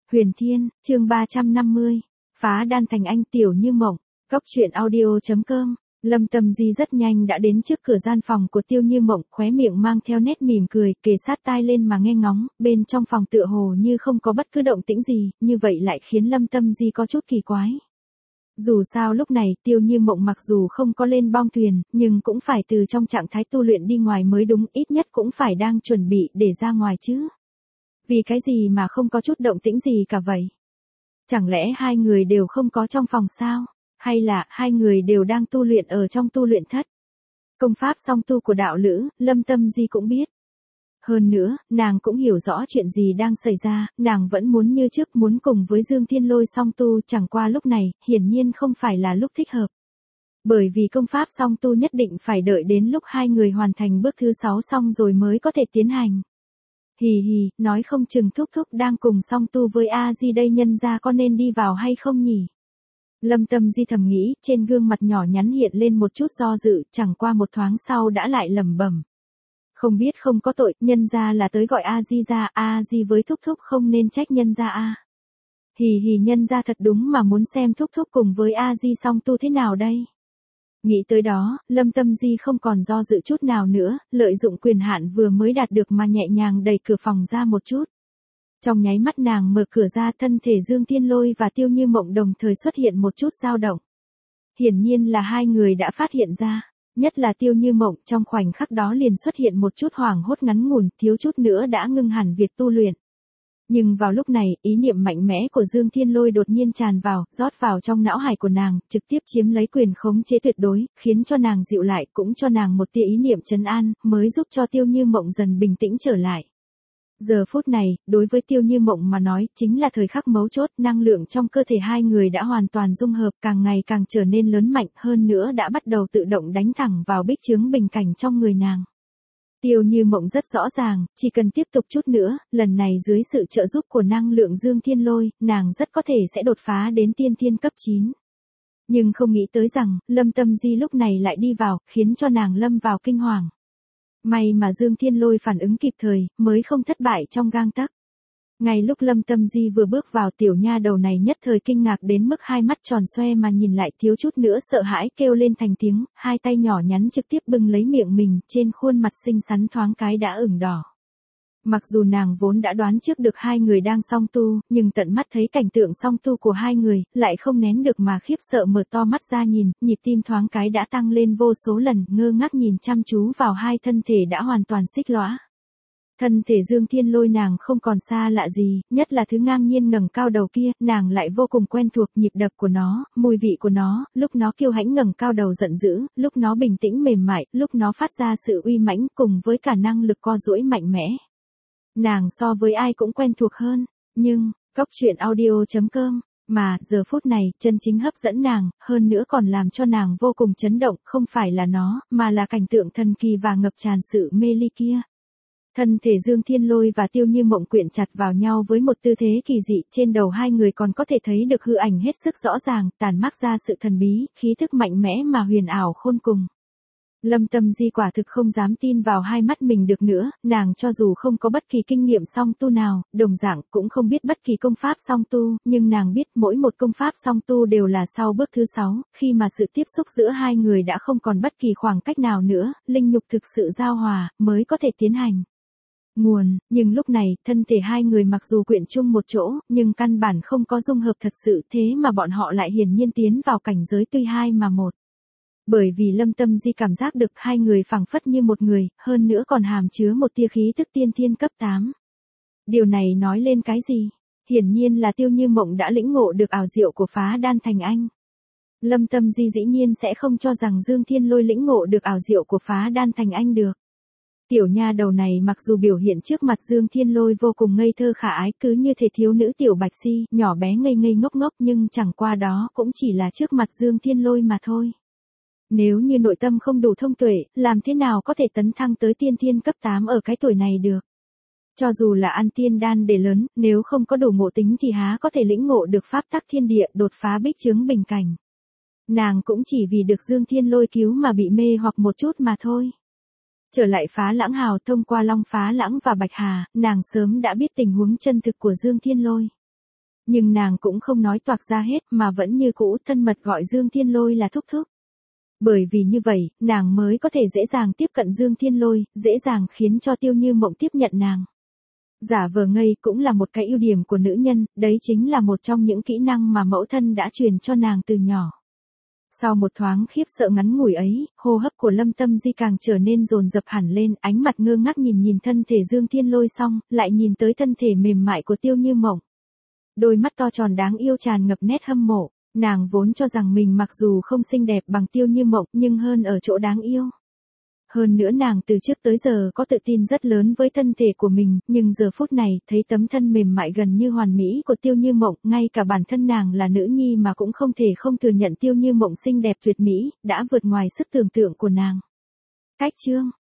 Huyền Thiên, chương 350. Phá đan thành anh tiểu như mộng. Cốc truyện audio.com. Lâm Tâm Di rất nhanh đã đến trước cửa gian phòng của Tiêu Như Mộng, khóe miệng mang theo nét mỉm cười, kề sát tai lên mà nghe ngóng, bên trong phòng tựa hồ như không có bất cứ động tĩnh gì, như vậy lại khiến Lâm Tâm Di có chút kỳ quái. Dù sao lúc này Tiêu Như Mộng mặc dù không có lên bong thuyền, nhưng cũng phải từ trong trạng thái tu luyện đi ngoài mới đúng, ít nhất cũng phải đang chuẩn bị để ra ngoài chứ. Vì cái gì mà không có chút động tĩnh gì cả vậy? Chẳng lẽ hai người đều không có trong phòng sao? Hay là hai người đều đang tu luyện ở trong tu luyện thất? Công pháp song tu của đạo lữ, Lâm Tâm Di cũng biết. Hơn nữa, nàng cũng hiểu rõ chuyện gì đang xảy ra, nàng vẫn muốn như trước muốn cùng với Dương Thiên Lôi song tu, chẳng qua lúc này, hiển nhiên không phải là lúc thích hợp. Bởi vì công pháp song tu nhất định phải đợi đến lúc hai người hoàn thành bước thứ 6 xong rồi mới có thể tiến hành. Hì hì, nói không chừng thúc thúc đang cùng song tu với A-di đây, nhân ra có nên đi vào hay không nhỉ? Lâm Tâm Di thầm nghĩ, trên gương mặt nhỏ nhắn hiện lên một chút do dự, chẳng qua một thoáng sau đã lại lẩm bẩm. Không biết không có tội, nhân ra là tới gọi A-di ra, A-di với thúc thúc không nên trách nhân ra a. Hì hì, nhân ra thật đúng mà muốn xem thúc thúc cùng với A-di song tu thế nào đây. Nghĩ tới đó, Lâm Tâm Di không còn do dự chút nào nữa, lợi dụng quyền hạn vừa mới đạt được mà nhẹ nhàng đẩy cửa phòng ra một chút. Trong nháy mắt nàng mở cửa ra, thân thể Dương Thiên Lôi và Tiêu Như Mộng đồng thời xuất hiện một chút dao động. Hiển nhiên là hai người đã phát hiện ra, nhất là Tiêu Như Mộng trong khoảnh khắc đó liền xuất hiện một chút hoảng hốt ngắn ngủn, thiếu chút nữa đã ngưng hẳn việc tu luyện. Nhưng vào lúc này, ý niệm mạnh mẽ của Dương Thiên Lôi đột nhiên tràn vào, rót vào trong não hải của nàng, trực tiếp chiếm lấy quyền khống chế tuyệt đối, khiến cho nàng dịu lại, cũng cho nàng một tia ý niệm trấn an, mới giúp cho Tiêu Như Mộng dần bình tĩnh trở lại. Giờ phút này, đối với Tiêu Như Mộng mà nói, chính là thời khắc mấu chốt, năng lượng trong cơ thể hai người đã hoàn toàn dung hợp, càng ngày càng trở nên lớn mạnh, hơn nữa đã bắt đầu tự động đánh thẳng vào bích chướng bình cảnh trong người nàng. Tiêu Như Mộng rất rõ ràng, chỉ cần tiếp tục chút nữa, lần này dưới sự trợ giúp của năng lượng Dương Thiên Lôi, nàng rất có thể sẽ đột phá đến tiên thiên cấp 9. Nhưng không nghĩ tới rằng, Lâm Tâm Di lúc này lại đi vào, khiến cho nàng lâm vào kinh hoàng. May mà Dương Thiên Lôi phản ứng kịp thời, mới không thất bại trong gang tấc. Ngay lúc Lâm Tâm Di vừa bước vào, tiểu nha đầu này nhất thời kinh ngạc đến mức hai mắt tròn xoe mà nhìn lại, thiếu chút nữa sợ hãi kêu lên thành tiếng, hai tay nhỏ nhắn trực tiếp bưng lấy miệng mình, trên khuôn mặt xinh xắn thoáng cái đã ửng đỏ. Mặc dù nàng vốn đã đoán trước được hai người đang song tu, nhưng tận mắt thấy cảnh tượng song tu của hai người, lại không nén được mà khiếp sợ mở to mắt ra nhìn, nhịp tim thoáng cái đã tăng lên vô số lần, ngơ ngác nhìn chăm chú vào hai thân thể đã hoàn toàn xích lõa. Thân thể Dương Thiên Lôi nàng không còn xa lạ gì, nhất là thứ ngang nhiên ngẩng cao đầu kia, nàng lại vô cùng quen thuộc, nhịp đập của nó, mùi vị của nó, lúc nó kiêu hãnh ngẩng cao đầu giận dữ, lúc nó bình tĩnh mềm mại, lúc nó phát ra sự uy mãnh cùng với cả năng lực co duỗi mạnh mẽ. Nàng so với ai cũng quen thuộc hơn, nhưng, cốc truyện audio.com, mà, giờ phút này, chân chính hấp dẫn nàng, hơn nữa còn làm cho nàng vô cùng chấn động, không phải là nó, mà là cảnh tượng thần kỳ và ngập tràn sự mê ly kia. Thân thể Dương Thiên Lôi và Tiêu Như Mộng quyện chặt vào nhau với một tư thế kỳ dị, trên đầu hai người còn có thể thấy được hư ảnh hết sức rõ ràng, tản mát ra sự thần bí, khí thức mạnh mẽ mà huyền ảo khôn cùng. Lâm Tâm Di quả thực không dám tin vào hai mắt mình được nữa, nàng cho dù không có bất kỳ kinh nghiệm song tu nào, đồng dạng cũng không biết bất kỳ công pháp song tu, nhưng nàng biết mỗi một công pháp song tu đều là sau bước thứ 6, khi mà sự tiếp xúc giữa hai người đã không còn bất kỳ khoảng cách nào nữa, linh nhục thực sự giao hòa, mới có thể tiến hành. Nhưng lúc này, thân thể hai người mặc dù quyện chung một chỗ, nhưng căn bản không có dung hợp thật sự, thế mà bọn họ lại hiển nhiên tiến vào cảnh giới tuy hai mà một. Bởi vì Lâm Tâm Di cảm giác được hai người phảng phất như một người, hơn nữa còn hàm chứa một tia khí tức tiên thiên cấp 8. Điều này nói lên cái gì? Hiển nhiên là Tiêu Như Mộng đã lĩnh ngộ được ảo diệu của phá đan thành anh. Lâm Tâm Di dĩ nhiên sẽ không cho rằng Dương Thiên Lôi lĩnh ngộ được ảo diệu của phá đan thành anh được. Tiểu nha đầu này mặc dù biểu hiện trước mặt Dương Thiên Lôi vô cùng ngây thơ khả ái, cứ như thể thiếu nữ tiểu bạch si, nhỏ bé ngây ngây ngốc ngốc, nhưng chẳng qua đó cũng chỉ là trước mặt Dương Thiên Lôi mà thôi. Nếu như nội tâm không đủ thông tuệ, làm thế nào có thể tấn thăng tới tiên thiên cấp 8 ở cái tuổi này được? Cho dù là ăn tiên đan để lớn, nếu không có đủ ngộ tính thì há có thể lĩnh ngộ được pháp tắc thiên địa, đột phá bích chướng bình cảnh. Nàng cũng chỉ vì được Dương Thiên Lôi cứu mà bị mê hoặc một chút mà thôi. Trở lại Phá Lãng Hào, thông qua Long Phá Lãng và Bạch Hà, nàng sớm đã biết tình huống chân thực của Dương Thiên Lôi. Nhưng nàng cũng không nói toạc ra hết mà vẫn như cũ thân mật gọi Dương Thiên Lôi là thúc thúc. Bởi vì như vậy, nàng mới có thể dễ dàng tiếp cận Dương Thiên Lôi, dễ dàng khiến cho Tiêu Như Mộng tiếp nhận nàng. Giả vờ ngây cũng là một cái ưu điểm của nữ nhân, đấy chính là một trong những kỹ năng mà mẫu thân đã truyền cho nàng từ nhỏ. Sau một thoáng khiếp sợ ngắn ngủi ấy, hô hấp của Lâm Tâm Di càng trở nên dồn dập hẳn lên, ánh mặt ngơ ngác nhìn thân thể Dương Thiên Lôi xong, lại nhìn tới thân thể mềm mại của Tiêu Như Mộng. Đôi mắt to tròn đáng yêu tràn ngập nét hâm mộ, nàng vốn cho rằng mình mặc dù không xinh đẹp bằng Tiêu Như Mộng nhưng hơn ở chỗ đáng yêu. Hơn nữa nàng từ trước tới giờ có tự tin rất lớn với thân thể của mình, nhưng giờ phút này thấy tấm thân mềm mại gần như hoàn mỹ của Tiêu Như Mộng, ngay cả bản thân nàng là nữ nhi mà cũng không thể không thừa nhận Tiêu Như Mộng xinh đẹp tuyệt mỹ, đã vượt ngoài sức tưởng tượng của nàng. Cách chương